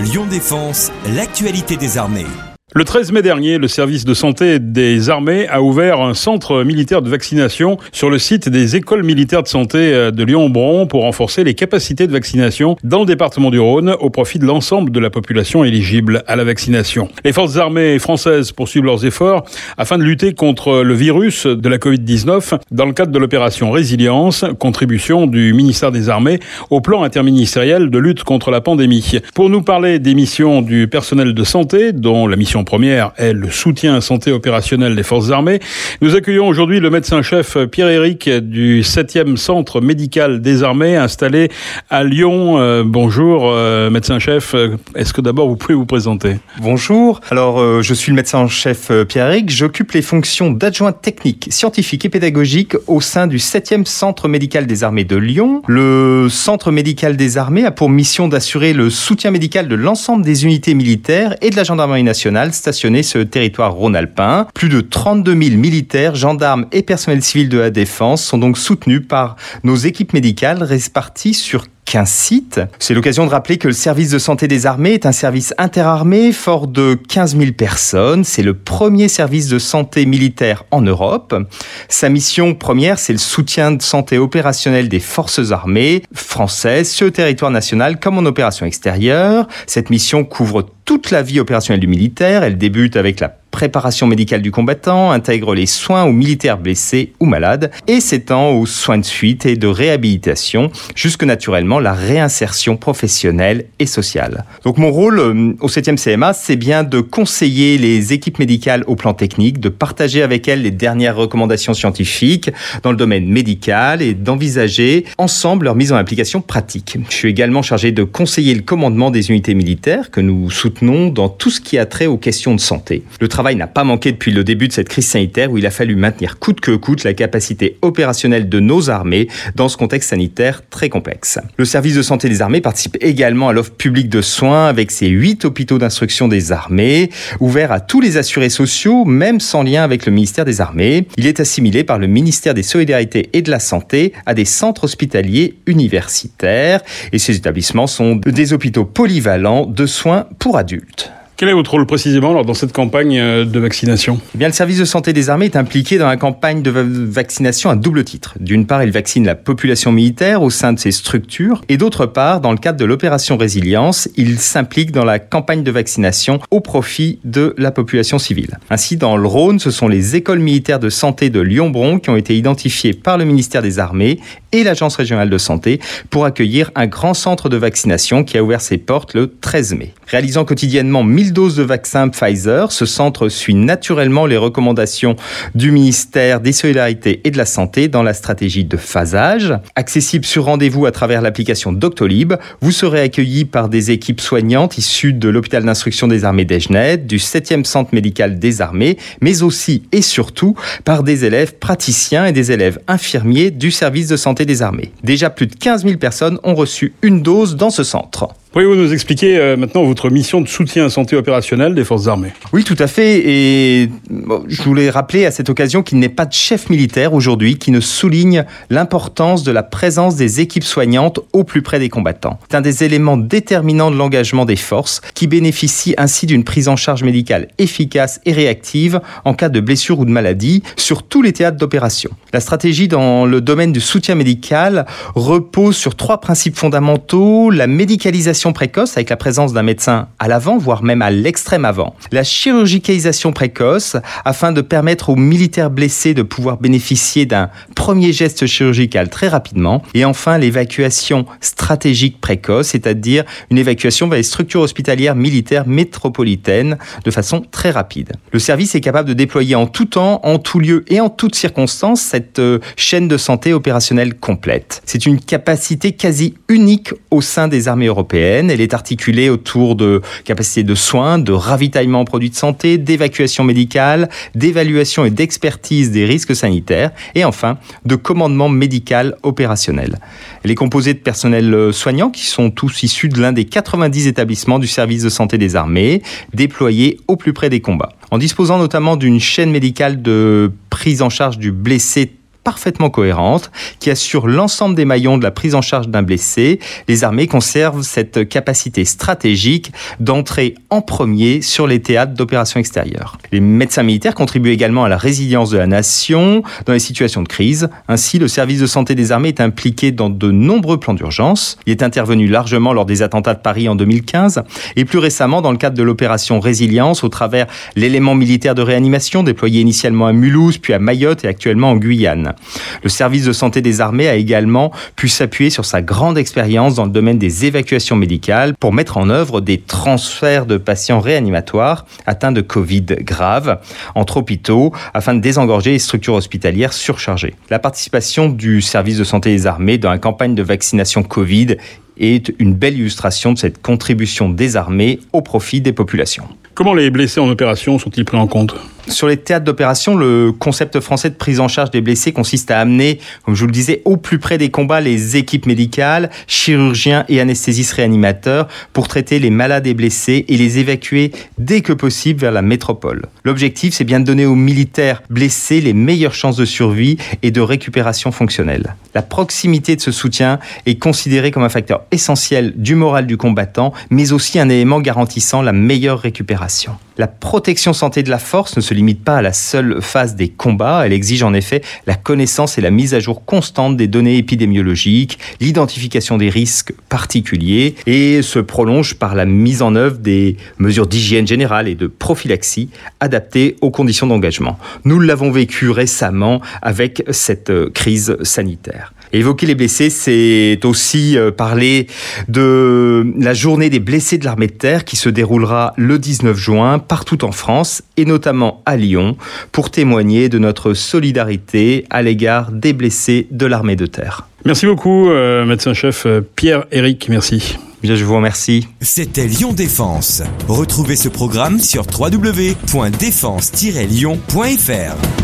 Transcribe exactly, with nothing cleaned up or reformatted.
Lyon Défense, l'actualité des armées. Le treize mai dernier, le service de santé des armées a ouvert un centre militaire de vaccination sur le site des écoles militaires de santé de Lyon-Bron pour renforcer les capacités de vaccination dans le département du Rhône au profit de l'ensemble de la population éligible à la vaccination. Les forces armées françaises poursuivent leurs efforts afin de lutter contre le virus de la covid dix-neuf dans le cadre de l'opération Résilience, contribution du ministère des Armées au plan interministériel de lutte contre la pandémie. Pour nous parler des missions du personnel de santé, dont la mission première est le soutien santé opérationnel des forces armées, nous accueillons aujourd'hui le médecin-chef Pierre-Éric du septième centre médical des armées installé à Lyon. Euh, bonjour euh, médecin-chef, est-ce que d'abord vous pouvez vous présenter ? Bonjour, alors euh, je suis le médecin-chef Pierre-Éric, j'occupe les fonctions d'adjoint technique, scientifique et pédagogique au sein du septième centre médical des armées de Lyon. Le centre médical des armées a pour mission d'assurer le soutien médical de l'ensemble des unités militaires et de la gendarmerie nationale stationnés sur le territoire rhône-alpin. Plus de trente-deux mille militaires, gendarmes et personnels civils de la défense sont donc soutenus par nos équipes médicales réparties sur quinze sites. C'est l'occasion de rappeler que le service de santé des armées est un service interarmées fort de quinze mille personnes. C'est le premier service de santé militaire en Europe. Sa mission première, c'est le soutien de santé opérationnelle des forces armées françaises sur le territoire national comme en opération extérieure. Cette mission couvre toute la vie opérationnelle du militaire. Elle débute avec la préparation médicale du combattant, intègre les soins aux militaires blessés ou malades et s'étend aux soins de suite et de réhabilitation, jusque naturellement la réinsertion professionnelle et sociale. Donc mon rôle euh, au septième C M A, c'est bien de conseiller les équipes médicales au plan technique, de partager avec elles les dernières recommandations scientifiques dans le domaine médical et d'envisager ensemble leur mise en application pratique. Je suis également chargé de conseiller le commandement des unités militaires que nous soutenons dans tout ce qui a trait aux questions de santé. Le travail n'a pas manqué depuis le début de cette crise sanitaire où il a fallu maintenir coûte que coûte la capacité opérationnelle de nos armées dans ce contexte sanitaire très complexe. Le service de santé des armées participe également à l'offre publique de soins avec ses huit hôpitaux d'instruction des armées, ouverts à tous les assurés sociaux, même sans lien avec le ministère des Armées. Il est assimilé par le ministère des Solidarités et de la Santé à des centres hospitaliers universitaires et ces établissements sont des hôpitaux polyvalents de soins pour adultes. Quel est votre rôle précisément alors, dans cette campagne de vaccination ? Eh bien, le service de santé des armées est impliqué dans la campagne de va- vaccination à double titre. D'une part, il vaccine la population militaire au sein de ses structures et d'autre part, dans le cadre de l'opération Résilience, il s'implique dans la campagne de vaccination au profit de la population civile. Ainsi, dans le Rhône, ce sont les écoles militaires de santé de Lyon-Bron qui ont été identifiées par le ministère des Armées et l'Agence régionale de santé pour accueillir un grand centre de vaccination qui a ouvert ses portes le treize mai. Réalisant quotidiennement mille doses de vaccin Pfizer, ce centre suit naturellement les recommandations du ministère des Solidarités et de la Santé dans la stratégie de phasage. Accessible sur rendez-vous à travers l'application Doctolib, vous serez accueilli par des équipes soignantes issues de l'hôpital d'instruction des armées d'Ejnet, du septième centre médical des armées, mais aussi et surtout par des élèves praticiens et des élèves infirmiers du service de santé des armées. Déjà plus de quinze mille personnes ont reçu une dose dans ce centre. Pouvez-vous nous expliquer euh, maintenant votre mission de soutien santé opérationnelle des forces armées ? Oui, tout à fait. Et bon, je voulais rappeler à cette occasion qu'il n'est pas de chef militaire aujourd'hui qui ne souligne l'importance de la présence des équipes soignantes au plus près des combattants. C'est un des éléments déterminants de l'engagement des forces qui bénéficient ainsi d'une prise en charge médicale efficace et réactive en cas de blessure ou de maladie sur tous les théâtres d'opération. La stratégie dans le domaine du soutien médical repose sur trois principes fondamentaux: la médicalisation précoce avec la présence d'un médecin à l'avant, voire même à l'extrême avant. La chirurgicalisation précoce afin de permettre aux militaires blessés de pouvoir bénéficier d'un premier geste chirurgical très rapidement. Et enfin, l'évacuation stratégique précoce, c'est-à-dire une évacuation vers les structures hospitalières militaires métropolitaines de façon très rapide. Le service est capable de déployer en tout temps, en tout lieu et en toutes circonstances cette euh, chaîne de santé opérationnelle complète. C'est une capacité quasi unique au sein des armées européennes. Elle est articulée autour de capacités de soins, de ravitaillement en produits de santé, d'évacuation médicale, d'évaluation et d'expertise des risques sanitaires et enfin de commandement médical opérationnel. Elle est composée de personnels soignants qui sont tous issus de l'un des quatre-vingt-dix établissements du service de santé des armées déployés au plus près des combats. En disposant notamment d'une chaîne médicale de prise en charge du blessé parfaitement cohérente qui assure l'ensemble des maillons de la prise en charge d'un blessé. Les armées conservent cette capacité stratégique d'entrer en premier sur les théâtres d'opérations extérieures. Les médecins militaires contribuent également à la résilience de la nation dans les situations de crise. Ainsi, le service de santé des armées est impliqué dans de nombreux plans d'urgence. Il est intervenu largement lors des attentats de Paris en deux mille quinze et plus récemment dans le cadre de l'opération Résilience au travers l'élément militaire de réanimation déployé initialement à Mulhouse puis à Mayotte et actuellement en Guyane. Le service de santé des armées a également pu s'appuyer sur sa grande expérience dans le domaine des évacuations médicales pour mettre en œuvre des transferts de patients réanimatoires atteints de Covid grave entre hôpitaux afin de désengorger les structures hospitalières surchargées. La participation du service de santé des armées dans la campagne de vaccination Covid est une belle illustration de cette contribution des armées au profit des populations. Comment les blessés en opération sont-ils pris en compte ? Sur les théâtres d'opération, le concept français de prise en charge des blessés consiste à amener, comme je vous le disais, au plus près des combats les équipes médicales, chirurgiens et anesthésistes réanimateurs pour traiter les malades et blessés et les évacuer dès que possible vers la métropole. L'objectif, c'est bien de donner aux militaires blessés les meilleures chances de survie et de récupération fonctionnelle. La proximité de ce soutien est considérée comme un facteur essentiel du moral du combattant, mais aussi un élément garantissant la meilleure récupération. La protection santé de la force ne se limite pas à la seule phase des combats. Elle exige en effet la connaissance et la mise à jour constante des données épidémiologiques, l'identification des risques particuliers et se prolonge par la mise en œuvre des mesures d'hygiène générale et de prophylaxie adaptées aux conditions d'engagement. Nous l'avons vécu récemment avec cette crise sanitaire. Évoquer les blessés, c'est aussi parler de la journée des blessés de l'armée de terre qui se déroulera le dix-neuf juin partout en France et notamment à Lyon pour témoigner de notre solidarité à l'égard des blessés de l'armée de terre. Merci beaucoup, euh, médecin-chef Pierre-Éric, merci. Bien, je vous remercie. C'était Lyon Défense. Retrouvez ce programme sur w w w point défense tiret lyon point f r.